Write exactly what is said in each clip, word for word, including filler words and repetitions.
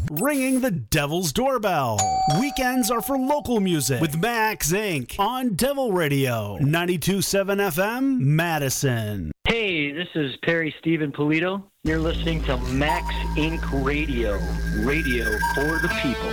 ringing the Devil's doorbell. Weekends are for local music with Max Incorporated on Devil Radio, ninety-two point seven F M, Madison. Hey, this is Perry Stephen Polito. You're listening to Max Incorporated Radio, radio for the people.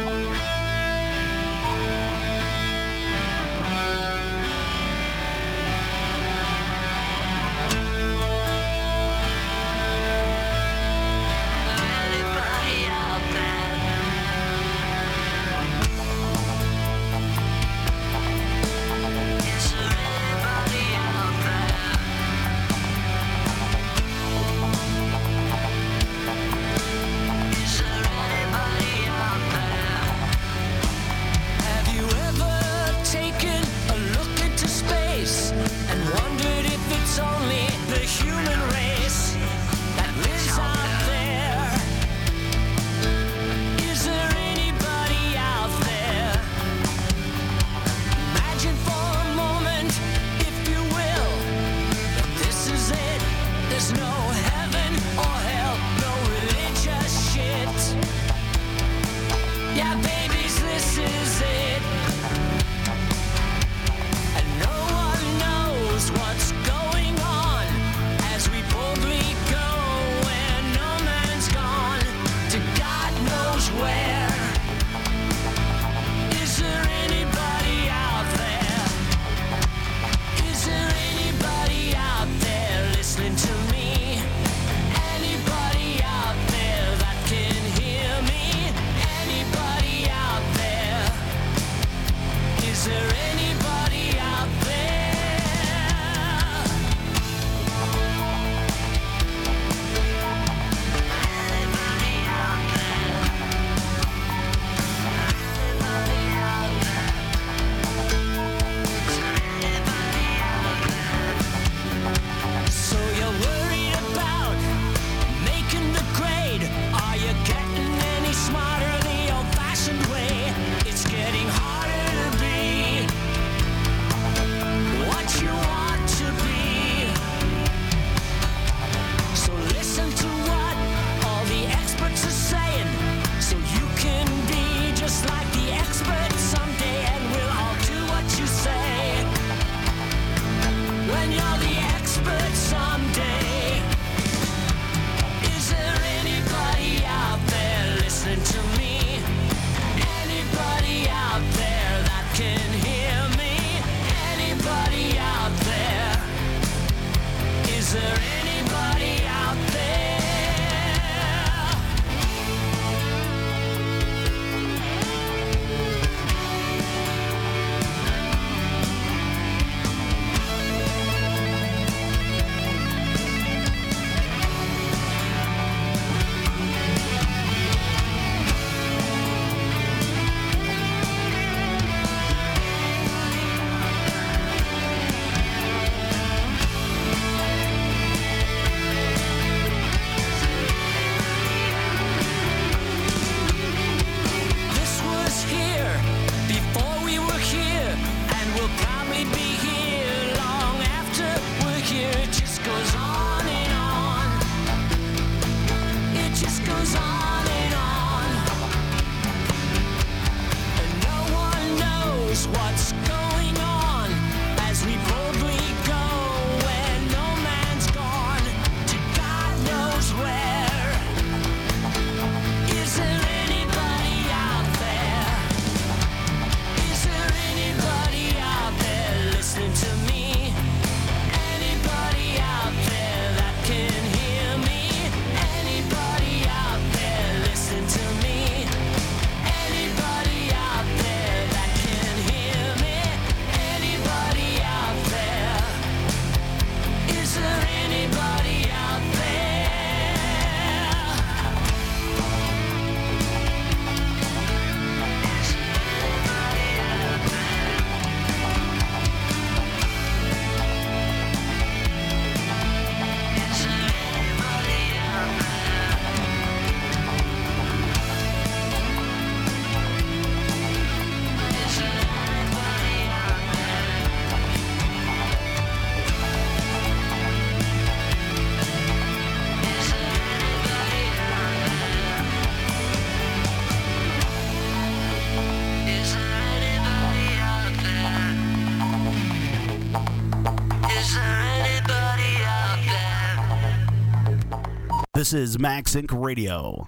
This is Max Inc Radio.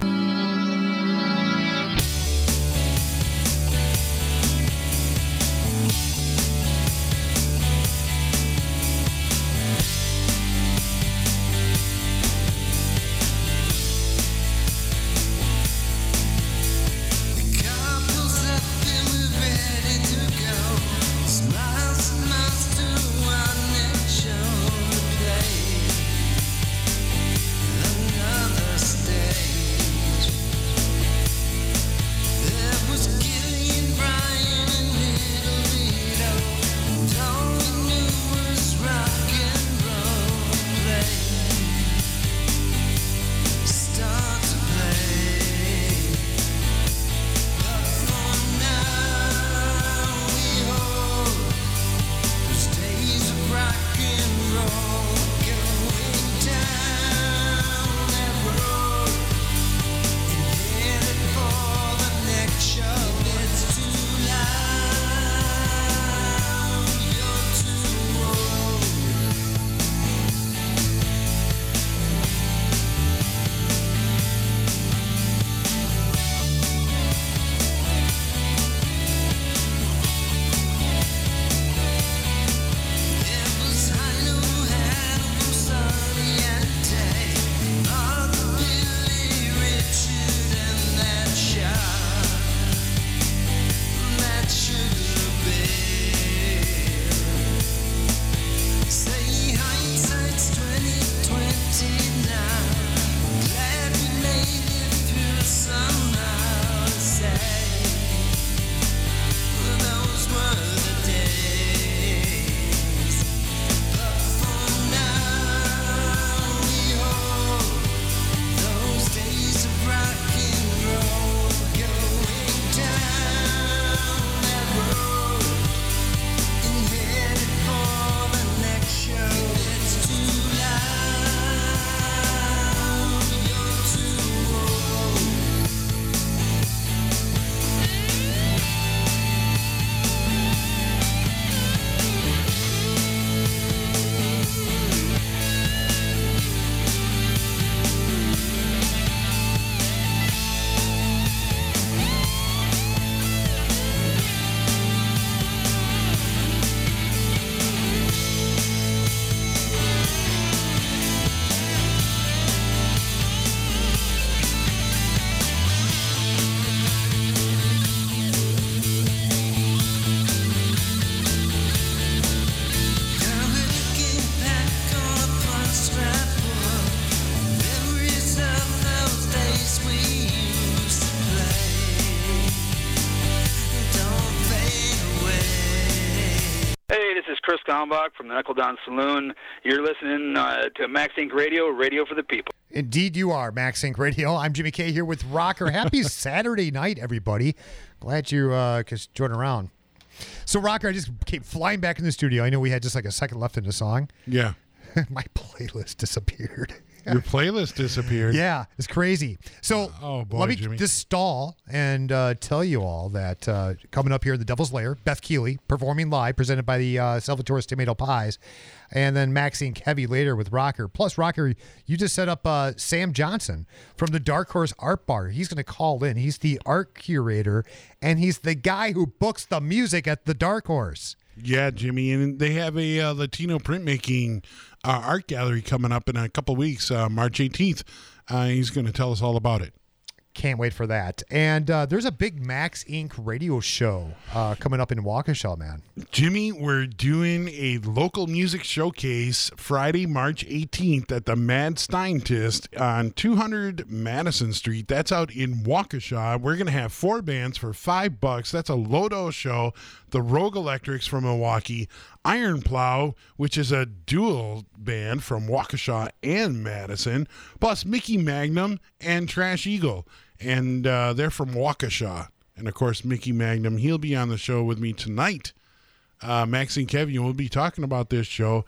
Kalmbach from the Knuckle Down Saloon. You're listening uh, to Max Inc Radio, radio for the people. Indeed you are, Max Inc Radio. I'm Jimmy K here with Rocker. Happy Saturday night, everybody. Glad you uh, could join around. So, Rocker, I just came flying back in the studio. I know we had just like a second left in the song. Yeah. My playlist disappeared. Your playlist disappeared. Yeah, it's crazy. So oh, boy, let me Jimmy. just stall and uh, tell you all that uh, coming up here in the Devil's Lair, Beth Keeley performing live, presented by the uh, Salvatore's Tomato Pies, and then Max Inc Heavy later with Rocker. Plus, Rocker, you just set up uh, Sam Johnson from the Dark Horse Art Bar. He's going to call in. He's the art curator, and he's the guy who books the music at the Dark Horse. Yeah, Jimmy, and they have a uh, Latino printmaking uh, art gallery coming up in a couple weeks, uh, March eighteenth. Uh, he's going to tell us all about it. Can't wait for that. And uh, there's a big Max Inc radio show uh, coming up in Waukesha, man. Jimmy, we're doing a local music showcase Friday, March eighteenth at the Mad Scientist on two hundred Madison Street. That's out in Waukesha. We're going to have four bands for five bucks. That's a Lodo show. The Rogue Electrics from Milwaukee, Iron Plow, which is a dual band from Waukesha and Madison, plus Mickey Magnum and Trash Eagle. And uh, they're from Waukesha. And, of course, Mickey Magnum, he'll be on the show with me tonight. Uh, Max and Kevin will be talking about this show.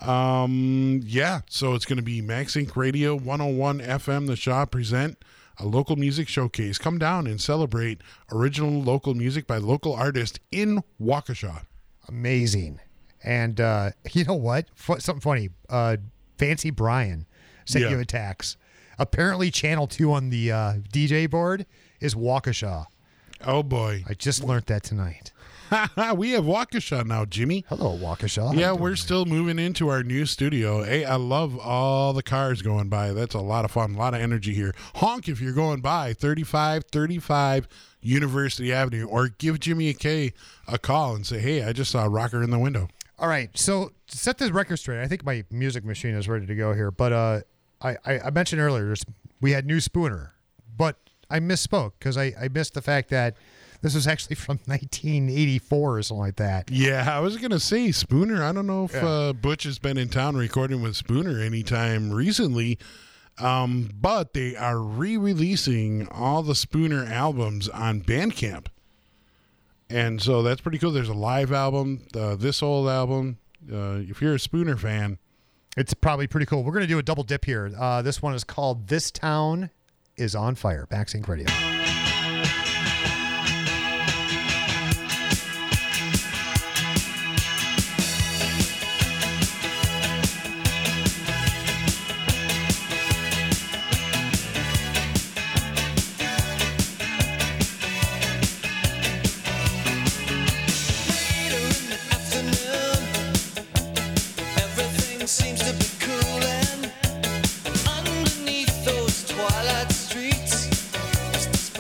Um, yeah, so it's going to be Max Inc Radio, one oh one F M, The Shaw present a local music showcase. Come down and celebrate original local music by local artists in Waukesha. Amazing. And uh, you know what? F- something funny. Uh, Fancy Brian sent Yeah. you a text. Apparently, channel two on the uh, D J board is Waukesha. Oh, boy. I just learned that tonight. We have Waukesha now, Jimmy. Hello, Waukesha. How Yeah, you we're doing? still moving into our new studio. Hey, I love all the cars going by. That's a lot of fun, a lot of energy here. Honk if you're going by thirty-five thirty-five University Avenue, or give Jimmy a K a call and say, hey, I just saw a rocker in the window. All right, so to set this record straight, I think my music machine is ready to go here. But uh, I, I, I mentioned earlier there's, we had new Spooner, but I misspoke because I, I missed the fact that this was actually from nineteen eighty-four or something like that. Yeah, I was going to say Spooner. I don't know if Yeah. uh, Butch has been in town recording with Spooner anytime recently, um, but they are re-releasing all the Spooner albums on Bandcamp. And so that's pretty cool. There's a live album, uh, this old album. Uh, if you're a Spooner fan, It's probably pretty cool. We're going to do a double dip here. Uh, this one is called This Town is on Fire. Max Inc Radio. Seems to be cooling underneath those twilight streets. Is this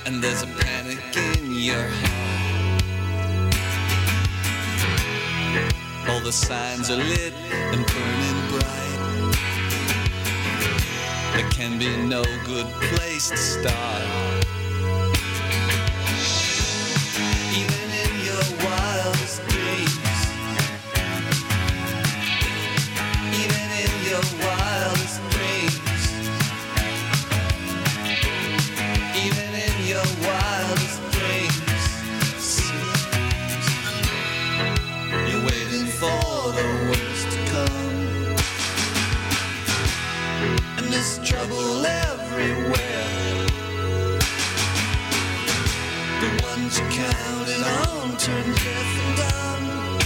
and there's a panic in your heart. All the signs are lit and burning bright. There can be no good place to start. Even in your wildest dreams, even in your wildest dreams, even in your wildest dreams, seems you're waiting for the worst to come. And there's trouble everywhere. The ones you counted on turn deaf and dumb.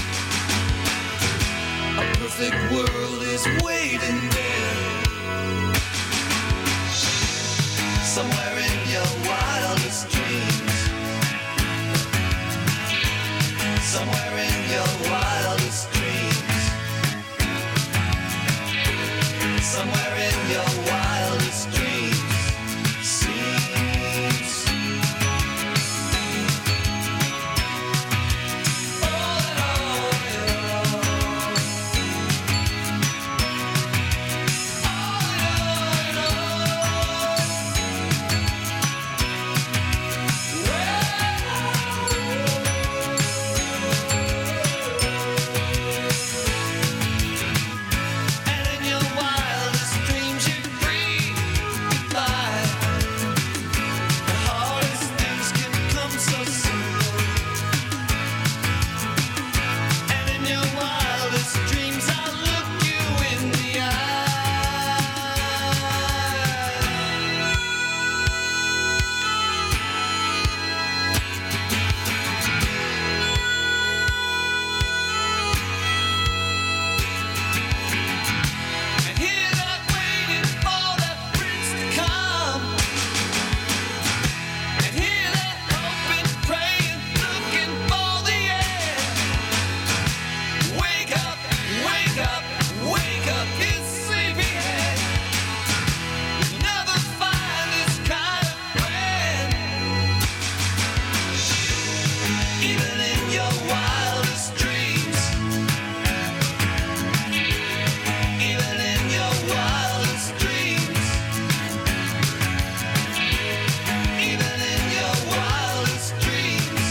A perfect world is waiting there. Somewhere in your wildest dreams. Somewhere in your wildest dreams. Somewhere in your wildest dreams. Seems all in all, in all. All in all, in and in your wildest dreams you breathe, you fly. The hardest things can come so simple. And in your wildest dreams I look you in the eye. And here I'm waiting for that prince to come. And here that hoping, praying, looking for the end. Wake up, wake up, wake up, his sleepy head. You'll never find this kind of friend. Even in your wildest dreams. Even in your wildest dreams. Even in your wildest dreams.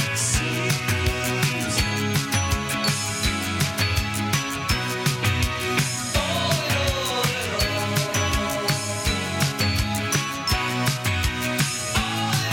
Seems all in all, in all. All in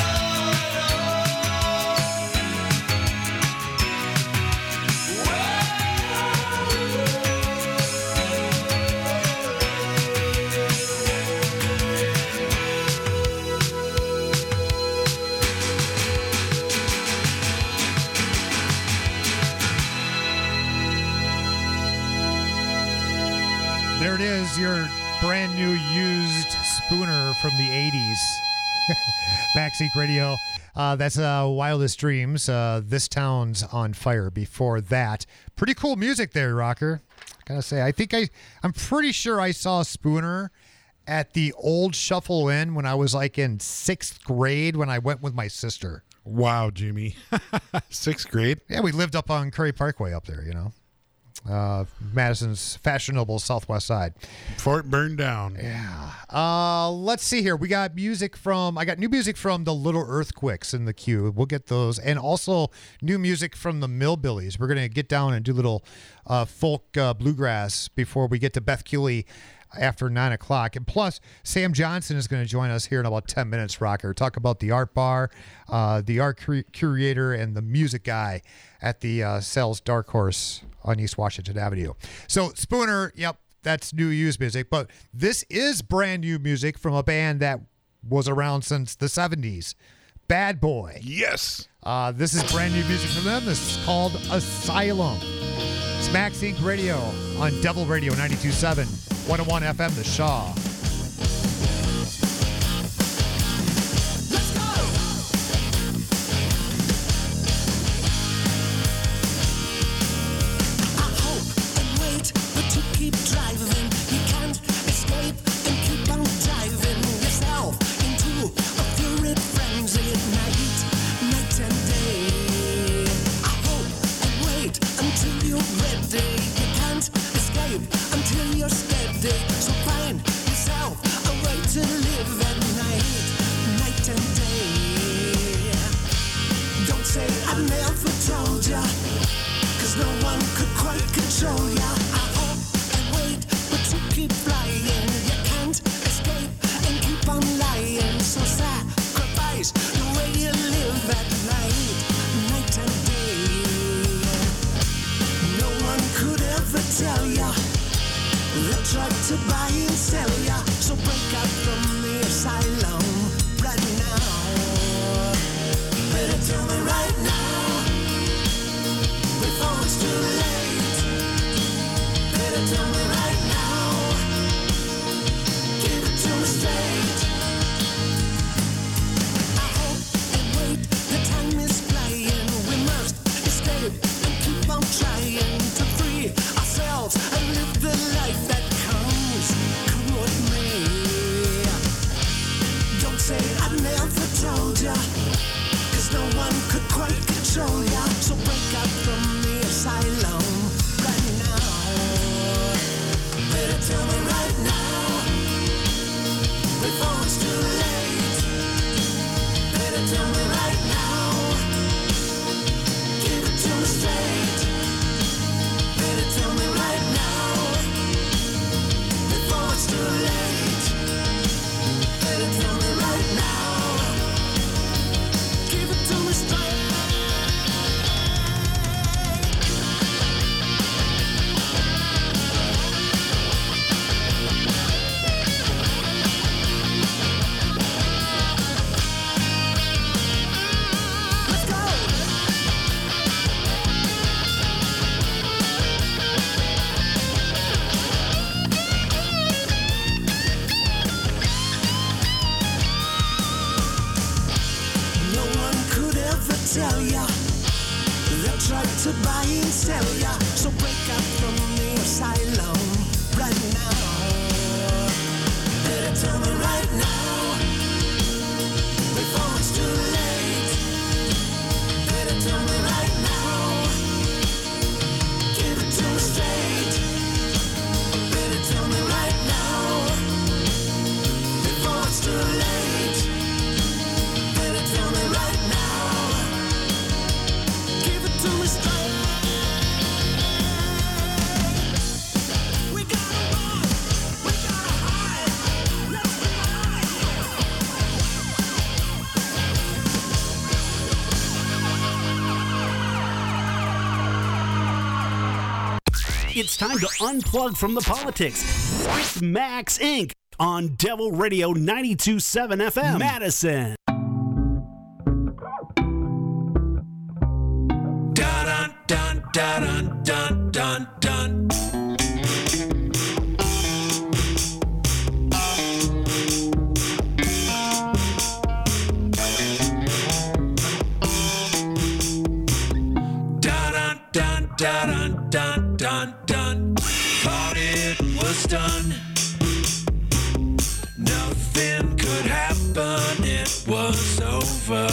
There it is, your brand new used Spooner from the eighties. Max Inc Radio. Uh, that's uh, Wildest Dreams. Uh, this Town's on Fire. Before that, pretty cool music there, Rocker. Gotta say, I think I, I'm pretty sure I saw Spooner at the old Shuffle Inn when I was like in sixth grade when I went with my sister. Wow, Jimmy. Sixth grade? Yeah, we lived up on Curry Parkway up there, you know. Uh, Madison's fashionable southwest side. Before it burned down. Yeah. Uh, let's see here. We got music from, I got new music from the Little Earthquakes in the queue. We'll get those. And also new music from the Millbillies. We're going to get down and do little uh, folk uh, bluegrass before we get to Beth Keeley after nine o'clock. And plus, Sam Johnson is going to join us here in about ten minutes, Rocker. Talk about the art bar, uh, the art cur- curator, and the music guy at the uh, Sells Dark Horse on East Washington Avenue. So, Spooner, yep, that's new used music. But this is brand new music from a band that was around since the seventies. Bad Boy. Yes. Uh, this is brand new music from them. This is called Asylum. It's Max Inc Radio on Devil Radio ninety-two point seven, one oh one F M, The Shaw. Escape and keep on driving yourself into a fury frenzy. I never told ya, 'cause no one could quite control ya. I hope and wait, but you keep flying. You can't escape and keep on lying. So sacrifice the way you live at night, night and day. No one could ever tell ya. They tried to buy and sell ya. So break out from the asylum right now. Better tell me right now, before it's too late. Better tell me right now, give it to me straight. I hope and wait, the time is flying. We must escape and keep on trying to free ourselves and live the life that comes, come what may. Don't say I never told ya, 'cause no one could quite control ya. So break out from the asylum right now. Better tell me right now, before it's too late. Better tell me right now, give it to me straight. Better tell me right now, before it's too late. Better tell me right now, give it to me straight. Let's go. No one could ever tell ya. They tried to buy and sell ya. So break out from the asylum right now. Better tell me right now, before it's too late. Better tell me right now, give it to me straight. Better tell me right now, before it's too late. Better tell me right now, give it to me straight. We gotta run, we gotta hide. Let's ride. It's time to unplug from the politics with Max Incorporated on Devil Radio ninety-two point seven F M, Madison. Dun dun dun dun dun dun. Dun dun dun dun dun dun. Thought it was done. Nothing could happen. It was over.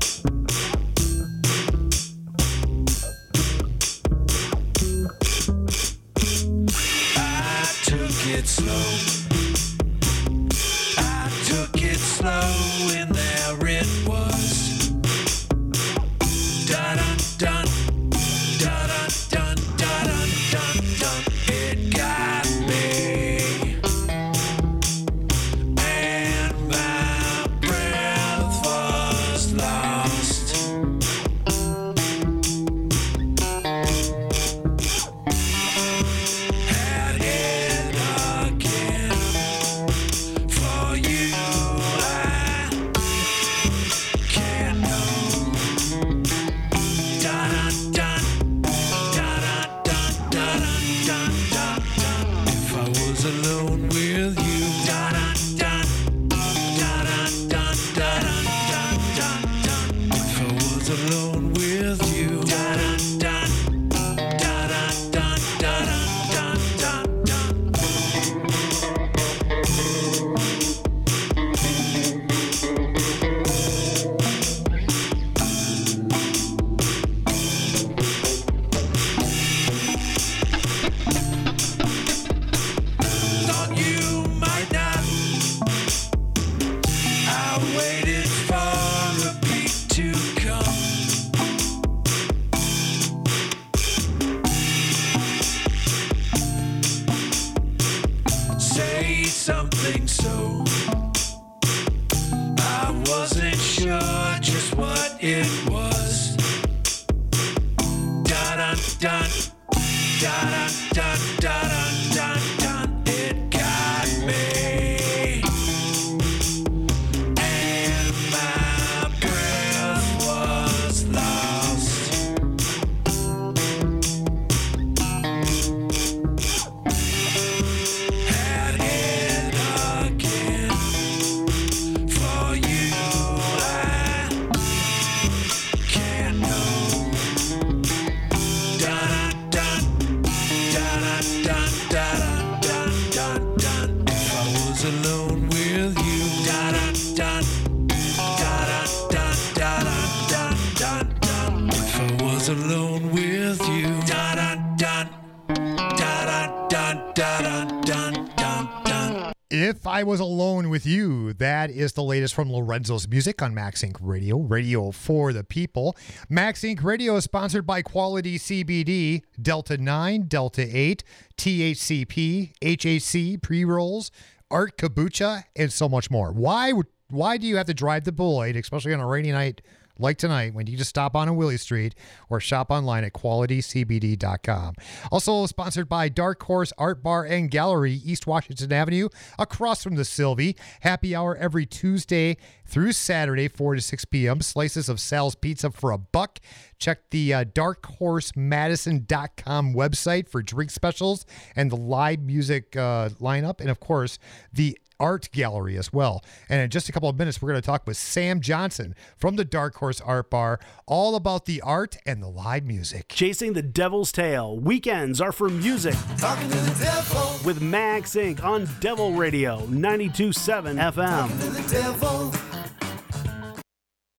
I took it slow. I took it slow, and there it was. Dun dun dun dun dun dun dun dun. It got me, and my breath was lost. Had it again for you. I can't know. Dun dun dun dun dun dun dun dun dun. If I was alone with you. Dun dun dun dun dun dun dun dun dun. If I was alone with you. Dun dun dun dun dun dun dun dun dun. Thought you might not. I waited for a beat to come. was what it was. Dun dun dun dun dun dun dun dun. It got me, and my breath was lost. Had it again for you. I can't know. Dun dun dun dun dun dun dun dun. If I was alone with you. Dun dun dun dun dun dun dun dun. If I was alone with you. Dun dun dun dun dun dun dun dun. If I Was Alone With You, that is the latest from Lorenzo's Music on Max Inc Radio, radio for the people. Max Inc Radio is sponsored by Quality C B D, Delta nine, Delta eight, T H C P, H A C, pre-rolls, Art Kombucha, and so much more. Why would why do you have to drive the Boyd, especially on a rainy night like tonight, when you just stop on a Willie Street or shop online at quality c b d dot com. Also sponsored by Dark Horse Art Bar and Gallery, East Washington Avenue, across from the Sylvie. Happy hour every Tuesday through Saturday, four to six p.m. Slices of Sal's Pizza for a buck. Check the uh, dark horse madison dot com website for drink specials and the live music uh, lineup. And, of course, the Art Gallery as well. And in just a couple of minutes, we're going to talk with Sam Johnson from the Dark Horse Art Bar, all about the art and the live music. Chasing the Devil's Tail. Weekends are for music. Talking to the devil. With Max Incorporated on Devil Radio ninety-two point seven F M. Talking to the devil.